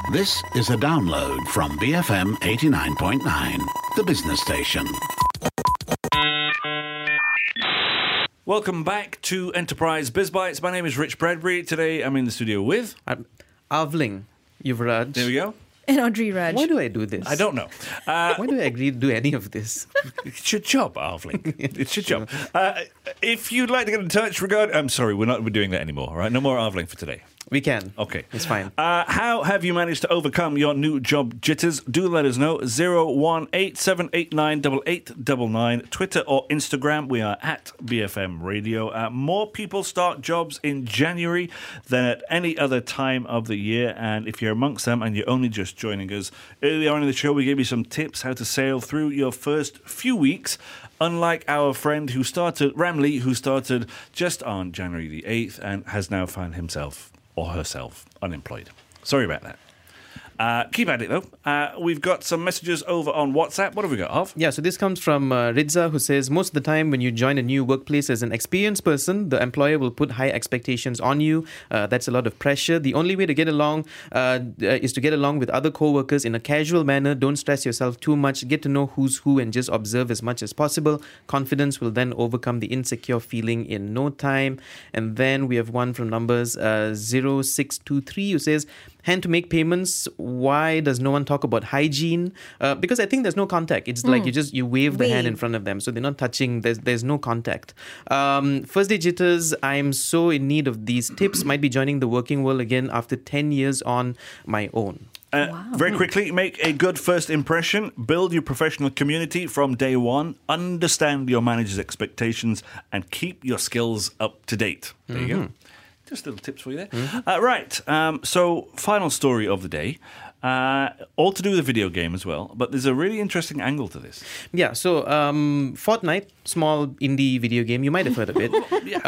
This is a download from BFM 89.9, the business station. Welcome back to Enterprise BizBytes. My name is Rich Bradbury. Today I'm in the studio with... Avling Yuvraj. There we go. And Audrey Raj. Why do I do this? I don't know. Why do I agree to do any of this? It's your job, Arvling. It's your job. If you'd like to get in touch I'm sorry, we're doing that anymore, all right? No more Arvling for today. We can. Okay. It's fine. How have you managed to overcome your new job jitters? Do let us know. 01878898899. Twitter or Instagram. We are at BFM Radio. More people start jobs in January than at any other time of the year. And if you're amongst them and you're only just joining us, earlier on in the show, we gave you some tips how to sail through your first few weeks. Unlike our friend Ramlee, who started just on January the 8th and has now found himself or herself unemployed. Sorry about that. Keep at it, though. We've got some messages over on WhatsApp. What have we got, Av? Yeah, so this comes from Ridza, who says, most of the time when you join a new workplace as an experienced person, the employer will put high expectations on you. That's a lot of pressure. The only way to get along is to get along with other co-workers in a casual manner. Don't stress yourself too much. Get to know who's who and just observe as much as possible. Confidence will then overcome the insecure feeling in no time. And then we have one from numbers 0623 who says, hand to make payments. Why does no one talk about hygiene? Because I think there's no contact. It's like you wave the hand in front of them, so they're not touching. There's no contact. First day jitters. I'm so in need of these tips. Might be joining the working world again after 10 years on my own. Very quickly, make a good first impression. Build your professional community from day one. Understand your manager's expectations and keep your skills up to date. There you go. Just little tips for you there. Right, so final story of the day. All to do with a video game as well, but there's a really interesting angle to this. Yeah, so Fortnite, small indie video game, you might have heard of it,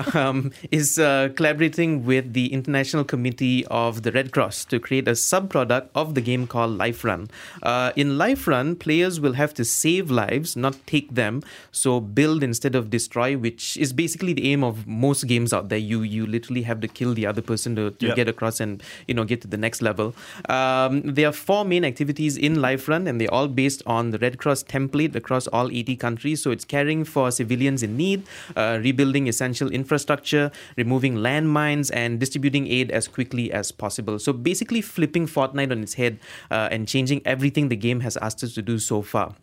is collaborating with the International Committee of the Red Cross to create a sub-product of the game called Life Run. In Life Run, players will have to save lives, not take them, so build instead of destroy, which is basically the aim of most games out there. You literally have to kill the other person to get across and get to the next level. There are 4 main activities in Life Run, and they're all based on the Red Cross template across all 80 countries. So it's caring for civilians in need, rebuilding essential infrastructure, removing landmines, and distributing aid as quickly as possible. So basically flipping Fortnite on its head and changing everything the game has asked us to do so far.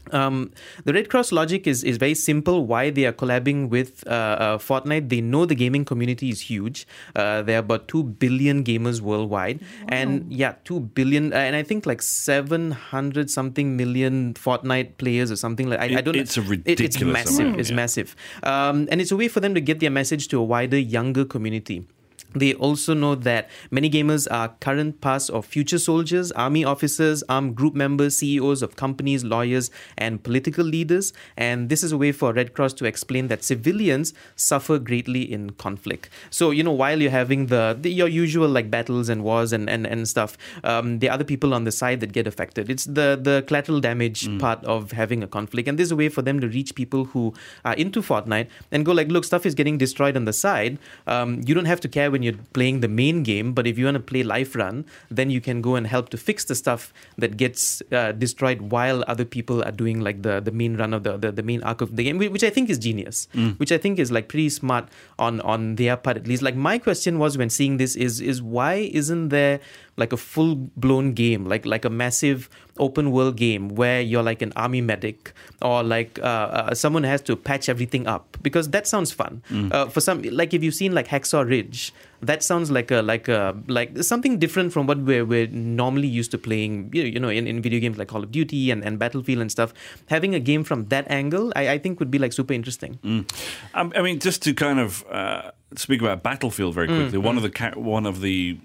The Red Cross logic is very simple. Why they are collabing with Fortnite? They know the gaming community is huge. There are about 2 billion gamers worldwide. Wow. And 2 billion, and I think like 700 something million Fortnite players or something like. I don't. It's a ridiculous. It's massive. Amount, it's massive, and it's a way for them to get their message to a wider, younger community. They also know that many gamers are current, past, or future soldiers, army officers, armed group members, CEOs of companies, lawyers, and political leaders. And this is a way for Red Cross to explain that civilians suffer greatly in conflict. So, while you're having your usual like battles and wars and stuff, there are other people on the side that get affected. It's the collateral damage part of having a conflict. And this is a way for them to reach people who are into Fortnite and go like, look, stuff is getting destroyed on the side. You don't have to care when you're playing the main game, but if you want to play Life Run, then you can go and help to fix the stuff that gets destroyed while other people are doing like the main run of the main arc of the game, which I think is genius, which I think is like pretty smart on their part at least. Like my question was when seeing this is why isn't there like a full-blown game, like a massive open world game where you're like an army medic or like someone has to patch everything up, because that sounds fun. For some, like if you've seen like Hacksaw Ridge, that sounds like something different from what we're normally used to playing, in video games like Call of Duty and Battlefield and stuff. Having a game from that angle, I think would be like super interesting. I mean, just to kind of speak about Battlefield very quickly, one of the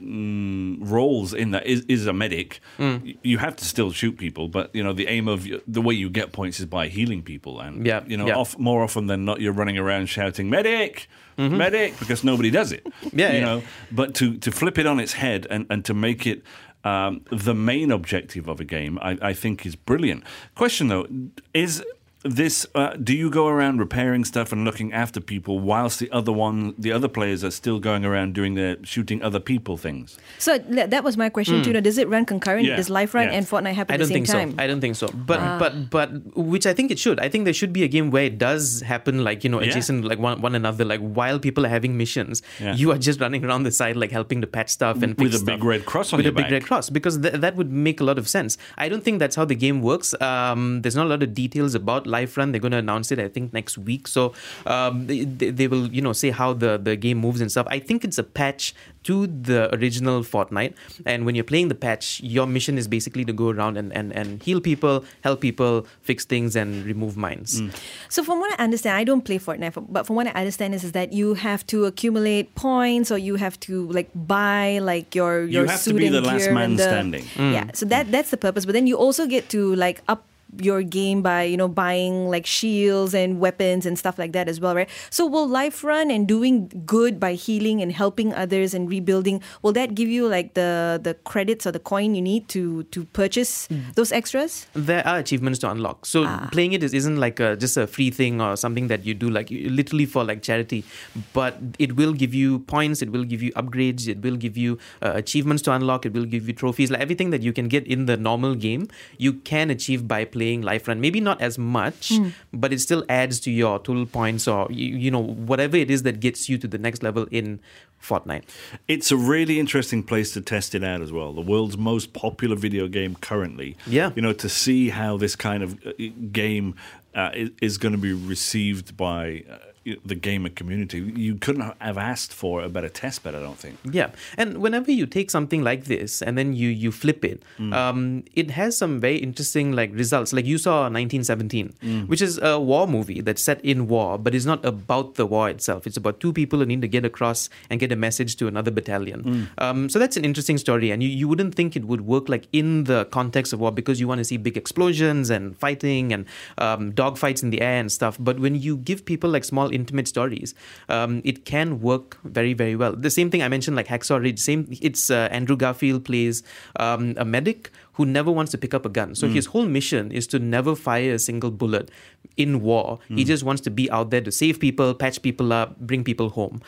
roles in that is a medic. You have to still shoot people, but the aim of the way you get points is by healing people, and more often than not you're running around shouting medic, medic, because nobody does it. But to flip it on its head and to make it the main objective of a game, I think is brilliant. Question though, is do you go around repairing stuff and looking after people whilst the other players are still going around doing their shooting other people things? So that was my question too. Does it run concurrent? Yeah. Does Life Run and Fortnite happen at the same time? I don't think so. But which I think it should. I think there should be a game where it does happen, like, adjacent, like one another, like while people are having missions, you are just running around the side, like helping to patch stuff and fix with a big red cross on with your a big back. red cross, because that would make a lot of sense. I don't think that's how the game works. There's not a lot of details about Life Run. They're going to announce it, I think, next week. So they will, say how the game moves and stuff. I think it's a patch to the original Fortnite. And when you're playing the patch, your mission is basically to go around and heal people, help people, fix things, and remove mines. So from what I understand, I don't play Fortnite, but from what I understand is that you have to accumulate points, or you have to like buy like your You have suit to be and the last gear man and standing. Yeah, so that's the purpose. But then you also get to like up your game by buying like shields and weapons and stuff like that as well, right? So will Life Run and doing good by healing and helping others and rebuilding, will that give you like the credits or the coin you need to purchase those extras? There are achievements to unlock. So playing it isn't like just a free thing or something that you do like literally for like charity, but it will give you points, it will give you upgrades, it will give you achievements to unlock, it will give you trophies, like everything that you can get in the normal game, you can achieve by playing Life Run. Maybe not as much, but it still adds to your total points, or whatever it is that gets you to the next level in Fortnite. It's a really interesting place to test it out as well. The world's most popular video game currently. Yeah. To see how this kind of game is going to be received by the gamer community. You couldn't have asked for a better test bed, I don't think. Yeah. And whenever you take something like this and then you flip it, it has some very interesting like results. Like you saw 1917, which is a war movie that's set in war, but it's not about the war itself. It's about two people who need to get across and get a message to another battalion. So that's an interesting story. And you wouldn't think it would work like in the context of war, because you want to see big explosions and fighting and dogfights in the air and stuff. But when you give people like small intimate stories, it can work very, very well. The same thing I mentioned, like Hacksaw Ridge, it's Andrew Garfield plays a medic who never wants to pick up a gun. So his whole mission is to never fire a single bullet in war. He just wants to be out there to save people, patch people up, bring people home.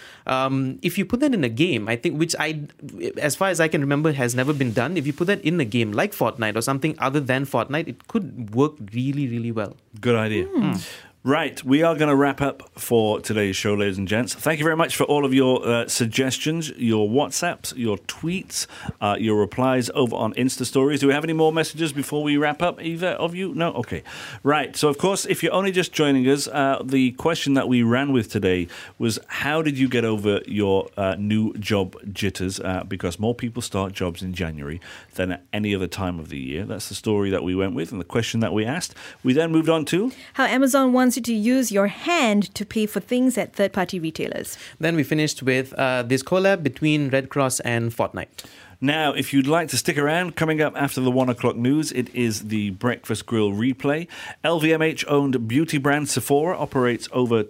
If you put that in a game, I think, which as far as I can remember, has never been done, if you put that in a game like Fortnite or something other than Fortnite, it could work really, really well. Good idea. Right, we are going to wrap up for today's show, ladies and gents. Thank you very much for all of your suggestions, your WhatsApps, your tweets, your replies over on Insta Stories. Do we have any more messages before we wrap up, either of you? No? Okay. Right, so of course, if you're only just joining us, the question that we ran with today was, how did you get over your new job jitters? Because more people start jobs in January than at any other time of the year. That's the story that we went with and the question that we asked. We then moved on to how Amazon wants you to use your hand to pay for things at third-party retailers. Then we finished with this collab between Red Cross and Fortnite. Now, if you'd like to stick around, coming up after the 1 o'clock news, it is the Breakfast Grill replay. LVMH-owned beauty brand Sephora operates over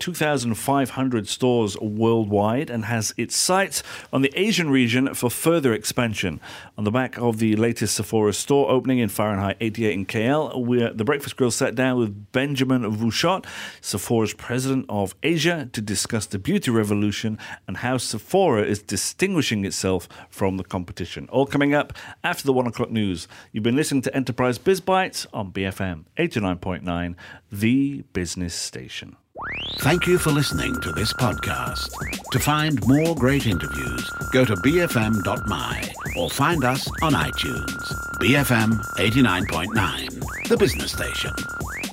2,500 stores worldwide and has its sights on the Asian region for further expansion. On the back of the latest Sephora store opening in Fahrenheit 88 in KL, the Breakfast Grill sat down with Benjamin Vuchot, Sephora's president of Asia, to discuss the beauty revolution and how Sephora is distinguishing itself from the competition. All coming up after the 1 o'clock news. You've been listening to Enterprise Biz Bites on BFM 89.9, the business station. Thank you for listening to this podcast. To find more great interviews, go to bfm.my or find us on iTunes. BFM 89.9, the business station.